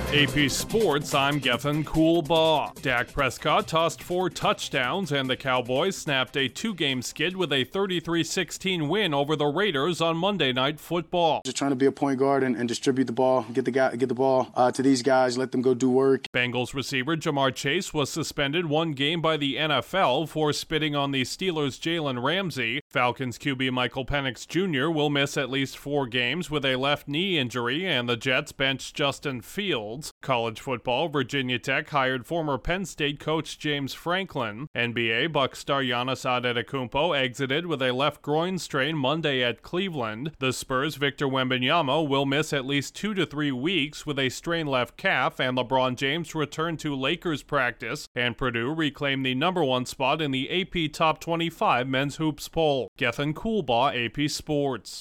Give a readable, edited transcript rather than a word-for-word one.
AP Sports, I'm Gethin Coolbaugh. Dak Prescott tossed 4 touchdowns, and the Cowboys snapped a 2-game skid with a 33-16 win over the Raiders on Monday Night Football. Just trying to be a point guard and distribute the ball, get the ball to these guys, let them go do work. Bengals receiver Ja'Marr Chase was suspended 1 game by the NFL for spitting on the Steelers' Jalen Ramsey. Falcons QB Michael Penix Jr. will miss at least 4 games with a left knee injury, and the Jets benched Justin Fields. College football, Virginia Tech hired former Penn State coach James Franklin. NBA, Bucks star Giannis Antetokounmpo exited with a left groin strain Monday at Cleveland. The Spurs' Victor Wembanyama will miss at least 2 to 3 weeks with a strained left calf, and LeBron James returned to Lakers practice, and Purdue reclaimed the number 1 spot in the AP Top 25 men's hoops poll. Gethin Coolbaugh, AP Sports.